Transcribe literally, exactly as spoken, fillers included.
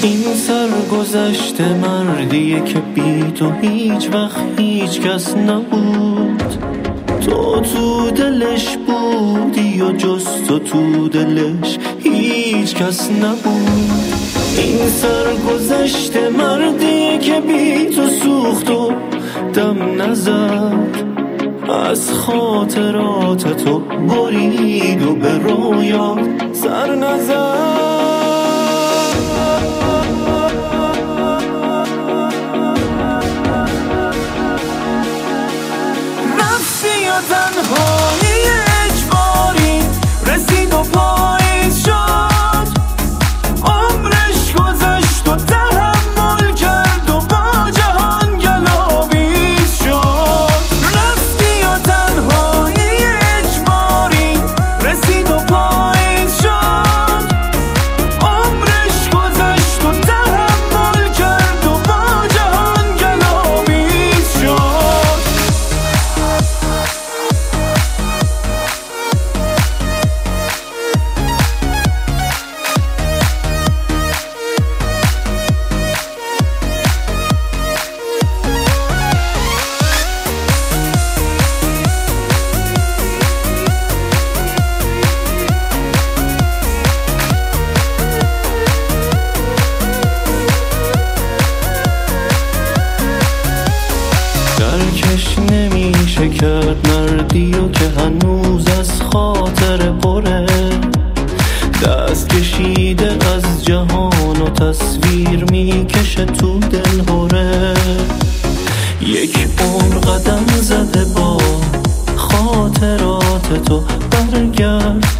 این سرگذشت مردیه که بی تو هیچ وقت هیچ کس نبود. تو تو دلش بودی و جز تو تو دلش هیچ کس نبود. این سرگذشت مردیه که بی تو سوخت و دم نزد، از خاطرات تو برید و به رویا سر نزد. رفتی و تنهایی اجباری رسید و پاییز شد، عمرش گذشت و تحمل کرد و با جهان گلاویز شد. رفتی و تنهایی اجباری رسید و پاییز شد، عمرش گذشت و تحمل کرد و با جهان گلاویز شد. درکش نمیشه کرد مردیو که هنوز از خاطر پره، دست کشیده از جهان و تصویر میکشه تو دل هره. یک عمر قدم زده با خاطرات تو، برگرد